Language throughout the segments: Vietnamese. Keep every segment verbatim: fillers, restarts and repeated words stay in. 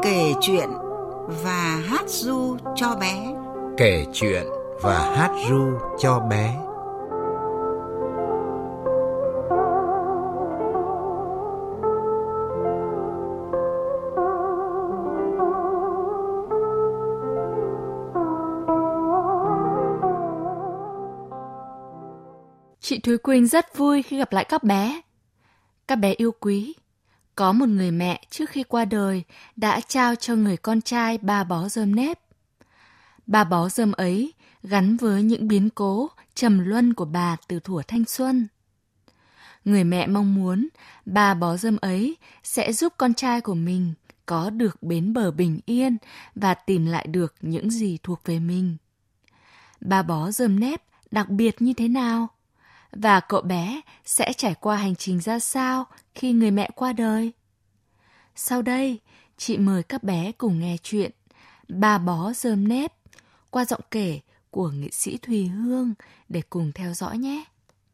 Kể chuyện và hát ru cho bé. Kể chuyện và hát ru cho bé. Chị Thúy Quỳnh rất vui khi gặp lại các bé. Các bé yêu quý, có một người mẹ trước khi qua đời đã trao cho người con trai ba bó rơm nếp. Ba bó rơm ấy gắn với những biến cố trầm luân của bà từ thuở thanh xuân. Người mẹ mong muốn ba bó rơm ấy sẽ giúp con trai của mình có được bến bờ bình yên và tìm lại được những gì thuộc về mình. Ba bó rơm nếp đặc biệt như thế nào? Và cậu bé sẽ trải qua hành trình ra sao khi người mẹ qua đời? Sau đây, chị mời các bé cùng nghe chuyện Ba bó rơm nếp qua giọng kể của nghệ sĩ Thùy Hương để cùng theo dõi nhé.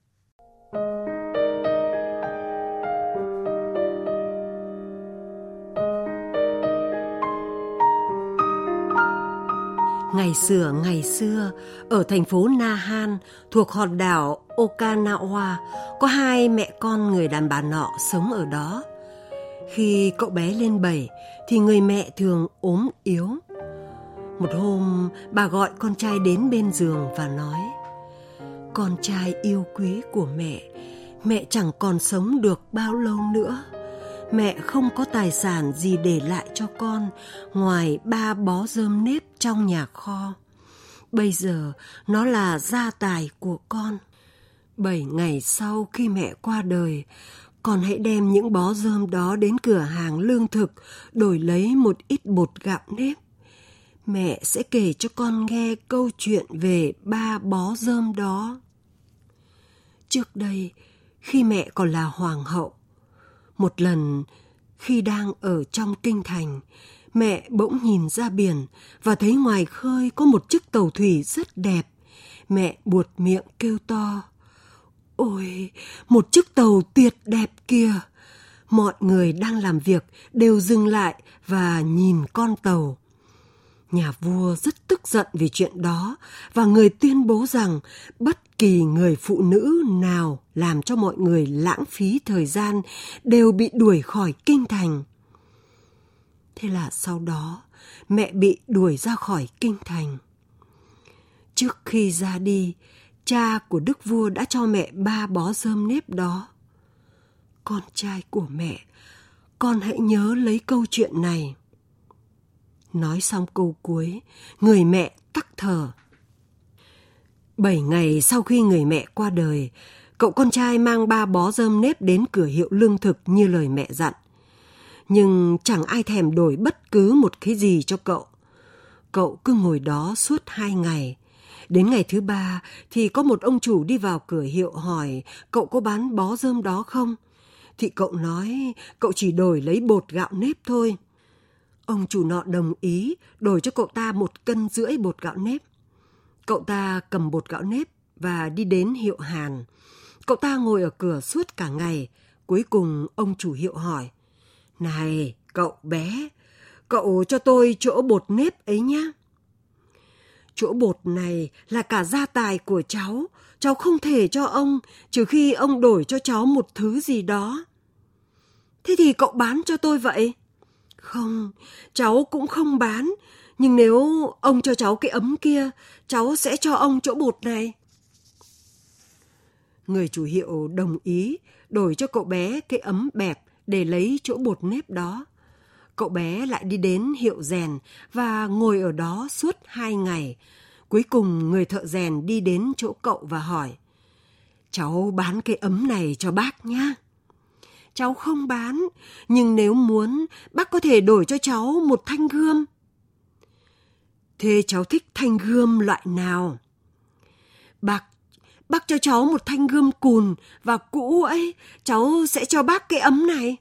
Ngày xưa ngày xưa, ở thành phố Na Han thuộc hòn đảo Okinawa, có hai mẹ con người đàn bà nọ sống ở đó. Khi cậu bé lên bảy thì người mẹ thường ốm yếu. Một hôm, bà gọi con trai đến bên giường và nói: "Con trai yêu quý của mẹ, mẹ chẳng còn sống được bao lâu nữa. Mẹ không có tài sản gì để lại cho con ngoài ba bó rơm nếp trong nhà kho. Bây giờ nó là gia tài của con. Bảy ngày sau khi mẹ qua đời, con hãy đem những bó rơm đó đến cửa hàng lương thực đổi lấy một ít bột gạo nếp. Mẹ sẽ kể cho con nghe câu chuyện về ba bó rơm đó." Trước đây, khi mẹ còn là hoàng hậu, một lần khi đang ở trong kinh thành, mẹ bỗng nhìn ra biển và thấy ngoài khơi có một chiếc tàu thủy rất đẹp. Mẹ buột miệng kêu to: "Ôi, một chiếc tàu tuyệt đẹp kìa!" Mọi người đang làm việc đều dừng lại và nhìn con tàu. Nhà vua rất tức giận vì chuyện đó và người tuyên bố rằng bất kỳ người phụ nữ nào làm cho mọi người lãng phí thời gian đều bị đuổi khỏi kinh thành. Thế là sau đó, mẹ bị đuổi ra khỏi kinh thành. Trước khi ra đi, cha của đức vua đã cho mẹ ba bó rơm nếp đó. "Con trai của mẹ, con hãy nhớ lấy câu chuyện này." Nói xong câu cuối, người mẹ tắc thở. Bảy ngày sau khi người mẹ qua đời, cậu con trai mang ba bó rơm nếp đến cửa hiệu lương thực như lời mẹ dặn. Nhưng chẳng ai thèm đổi bất cứ một cái gì cho cậu. Cậu cứ ngồi đó suốt hai ngày. Đến ngày thứ ba thì có một ông chủ đi vào cửa hiệu hỏi cậu có bán bó rơm đó không? Thì cậu nói cậu chỉ đổi lấy bột gạo nếp thôi. Ông chủ nọ đồng ý đổi cho cậu ta một cân rưỡi bột gạo nếp. Cậu ta cầm bột gạo nếp và đi đến hiệu Hàn. Cậu ta ngồi ở cửa suốt cả ngày. Cuối cùng ông chủ hiệu hỏi: "Này, cậu bé, cậu cho tôi chỗ bột nếp ấy nhá." "Chỗ bột này là cả gia tài của cháu. Cháu không thể cho ông, trừ khi ông đổi cho cháu một thứ gì đó." "Thế thì cậu bán cho tôi vậy?" "Không, cháu cũng không bán. Nhưng nếu ông cho cháu cái ấm kia, cháu sẽ cho ông chỗ bột này." Người chủ hiệu đồng ý đổi cho cậu bé cái ấm bẹp để lấy chỗ bột nếp đó. Cậu bé lại đi đến hiệu rèn và ngồi ở đó suốt hai ngày. Cuối cùng người thợ rèn đi đến chỗ cậu và hỏi: "Cháu bán cái ấm này cho bác nhá." "Cháu không bán, nhưng nếu muốn, bác có thể đổi cho cháu một thanh gươm." "Thế cháu thích thanh gươm loại nào?" Bác, bác cho cháu một thanh gươm cùn và cũ ấy, cháu sẽ cho bác cái ấm này."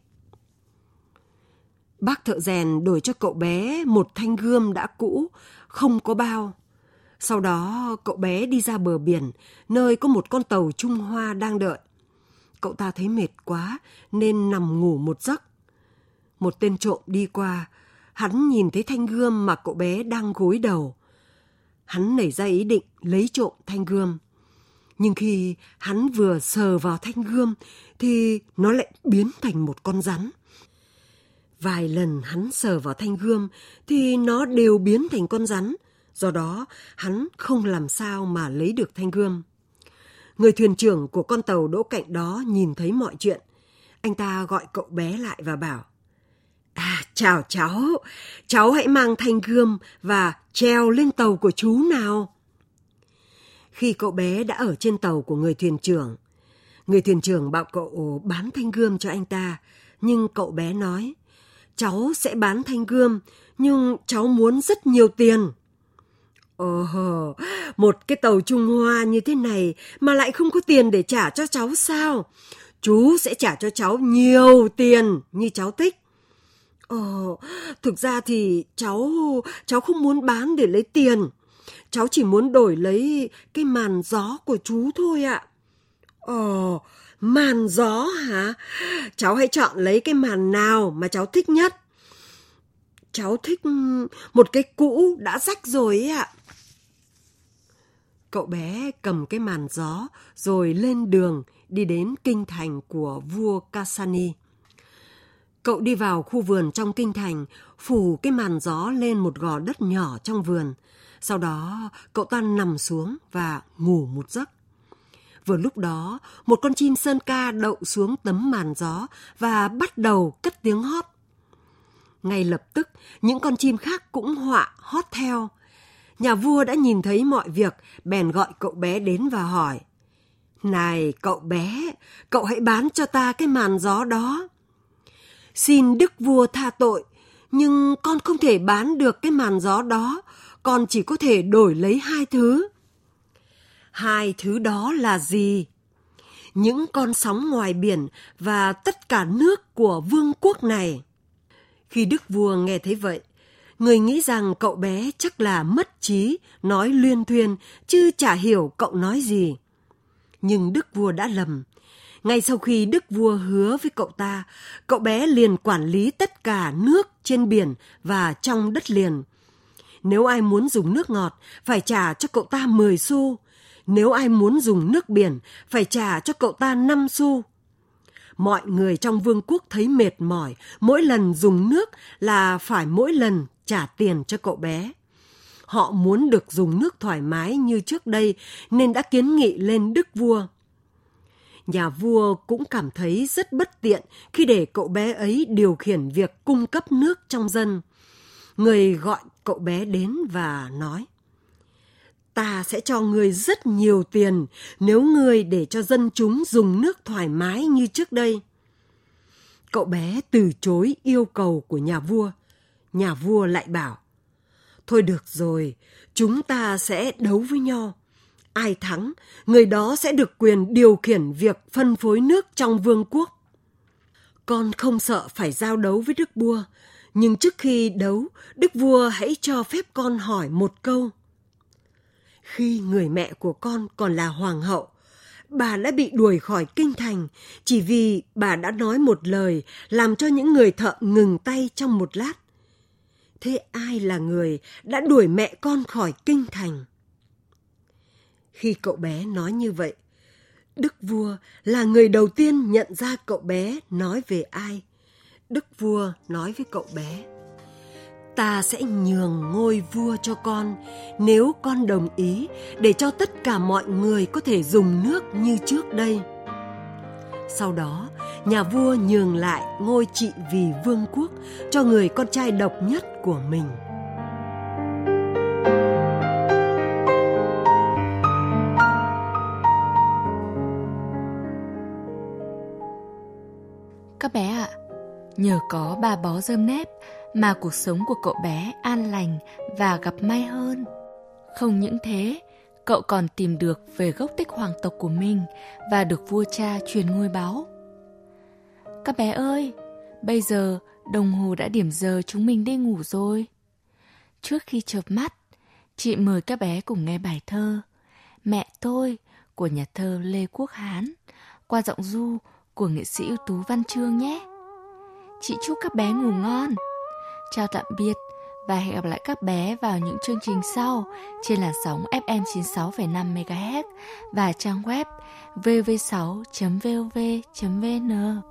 Bác thợ rèn đổi cho cậu bé một thanh gươm đã cũ, không có bao. Sau đó cậu bé đi ra bờ biển, nơi có một con tàu Trung Hoa đang đợi. Cậu ta thấy mệt quá nên nằm ngủ một giấc. Một tên trộm đi qua, hắn nhìn thấy thanh gươm mà cậu bé đang gối đầu. Hắn nảy ra ý định lấy trộm thanh gươm. Nhưng khi hắn vừa sờ vào thanh gươm thì nó lại biến thành một con rắn. Vài lần hắn sờ vào thanh gươm thì nó đều biến thành con rắn. Do đó hắn không làm sao mà lấy được thanh gươm. Người thuyền trưởng của con tàu đỗ cạnh đó nhìn thấy mọi chuyện. Anh ta gọi cậu bé lại và bảo: À, chào cháu, cháu hãy mang thanh gươm và trèo lên tàu của chú nào. Khi cậu bé đã ở trên tàu của người thuyền trưởng, người thuyền trưởng bảo cậu bán thanh gươm cho anh ta. Nhưng cậu bé nói: Cháu sẽ bán thanh gươm, nhưng cháu muốn rất nhiều tiền. Ồ, một cái tàu Trung Hoa như thế này mà lại không có tiền để trả cho cháu sao? Chú sẽ trả cho cháu nhiều tiền như cháu thích. Ồ, thực ra thì cháu, cháu không muốn bán để lấy tiền. Cháu chỉ muốn đổi lấy cái màn gió của chú thôi ạ. Ồ, màn gió hả? Cháu hãy chọn lấy cái màn nào mà cháu thích nhất. Cháu thích một cái cũ đã rách rồi ấy ạ. Cậu bé cầm cái màn gió rồi lên đường đi đến kinh thành của vua Kasani. Cậu đi vào khu vườn trong kinh thành, phủ cái màn gió lên một gò đất nhỏ trong vườn. Sau đó cậu ta nằm xuống và ngủ một giấc. Vừa lúc đó, một con chim sơn ca đậu xuống tấm màn gió và bắt đầu cất tiếng hót. Ngay lập tức, những con chim khác cũng họa hót theo. Nhà vua đã nhìn thấy mọi việc, bèn gọi cậu bé đến và hỏi: Này cậu bé, cậu hãy bán cho ta cái màn gió đó. Xin đức vua tha tội, nhưng con không thể bán được cái màn gió đó, con chỉ có thể đổi lấy hai thứ. Hai thứ đó là gì? Những con sóng ngoài biển và tất cả nước của vương quốc này. Khi đức vua nghe thấy vậy, người nghĩ rằng cậu bé chắc là mất trí, nói luyên thuyên, chứ chả hiểu cậu nói gì. Nhưng đức vua đã lầm. Ngay sau khi đức vua hứa với cậu ta, cậu bé liền quản lý tất cả nước trên biển và trong đất liền. Nếu ai muốn dùng nước ngọt, phải trả cho cậu ta mười xu. Nếu ai muốn dùng nước biển, phải trả cho cậu ta năm xu. Mọi người trong vương quốc thấy mệt mỏi, mỗi lần dùng nước là phải mỗi lần trả tiền cho cậu bé. Họ muốn được dùng nước thoải mái như trước đây nên đã kiến nghị lên đức vua. Nhà vua cũng cảm thấy rất bất tiện khi để cậu bé ấy điều khiển việc cung cấp nước trong dân. Người gọi cậu bé đến và nói: Ta sẽ cho ngươi rất nhiều tiền nếu ngươi để cho dân chúng dùng nước thoải mái như trước đây. Cậu bé từ chối yêu cầu của nhà vua. Nhà vua lại bảo: Thôi được rồi, chúng ta sẽ đấu với nhau. Ai thắng, người đó sẽ được quyền điều khiển việc phân phối nước trong vương quốc. Con không sợ phải giao đấu với đức vua, nhưng trước khi đấu, đức vua hãy cho phép con hỏi một câu. Khi người mẹ của con còn là hoàng hậu, bà đã bị đuổi khỏi kinh thành chỉ vì bà đã nói một lời làm cho những người thợ ngừng tay trong một lát. Thế ai là người đã đuổi mẹ con khỏi kinh thành? Khi cậu bé nói như vậy, đức vua là người đầu tiên nhận ra cậu bé nói về ai. Đức vua nói với cậu bé: Ta sẽ nhường ngôi vua cho con nếu con đồng ý để cho tất cả mọi người có thể dùng nước như trước đây. Sau đó, nhà vua nhường lại ngôi trị vì vương quốc cho người con trai độc nhất của mình. Các bé ạ, nhờ có bà bó rơm nếp mà cuộc sống của cậu bé an lành và gặp may hơn. Không những thế, cậu còn tìm được về gốc tích hoàng tộc của mình và được vua cha truyền ngôi báu. Các bé ơi, bây giờ đồng hồ đã điểm giờ chúng mình đi ngủ rồi. Trước khi chợp mắt, chị mời các bé cùng nghe bài thơ Mẹ Tôi của nhà thơ Lê Quốc Hán qua giọng ru của nghệ sĩ ưu tú Văn Chương nhé. Chị chúc các bé ngủ ngon. Chào tạm biệt và hẹn gặp lại các bé vào những chương trình sau trên làn sóng ép em chín mươi sáu phẩy năm mê ga héc và trang web vê vê sáu chấm vov chấm vn.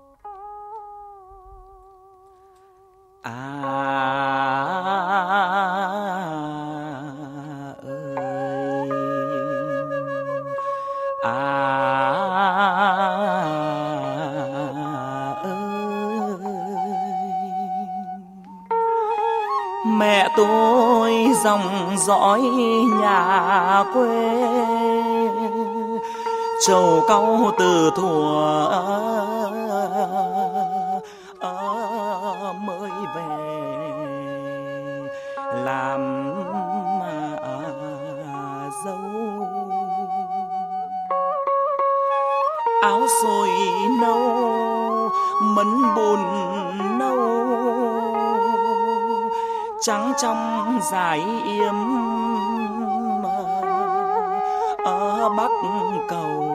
À ơi, à ơi, mẹ tôi dòng dõi nhà quê, trầu cau từ thuở mới về làm dâu. Áo xôi nâu mấn bùn nâu, trắng trong dải yếm ở Bắc Cầu,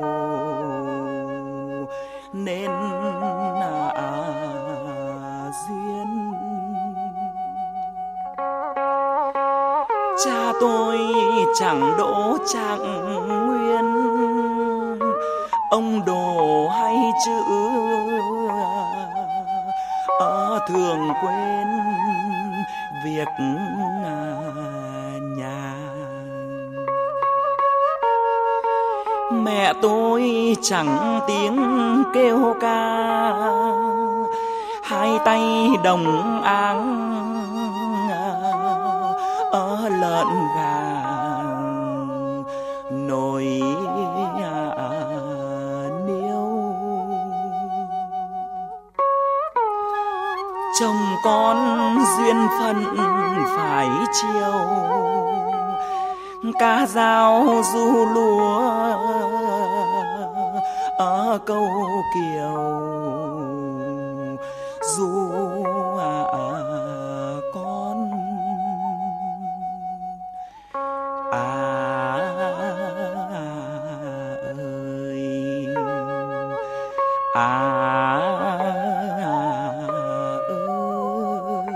nên à, duyên cha tôi chẳng đỗ trạng nguyên, ông đồ hay chữ ở thường quên việc nhà. Mẹ tôi chẳng tiếng kêu ca, hai tay đồng áng ở lợn gà nồi niêu. Chồng con duyên phận phải chiều, cá dao du lúa ở câu kiều du à, à, con à ơi à ơi.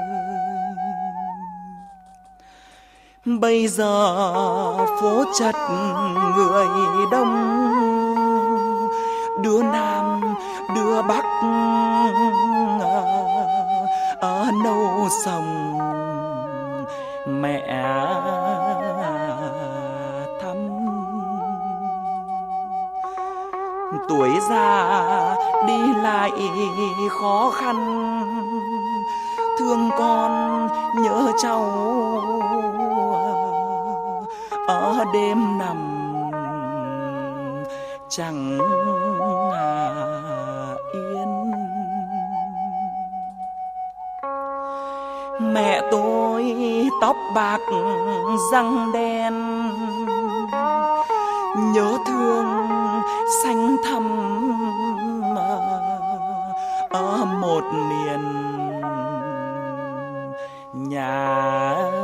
Bây giờ phố chật người đông, đứa Nam đứa Bắc ở nâu sông mẹ thăm. Tuổi già đi lại khó khăn, thương con nhớ cháu ở đêm nằm chẳng à, yên. Mẹ tôi tóc bạc răng đen, nhớ thương xanh thẳm ở một miền nhà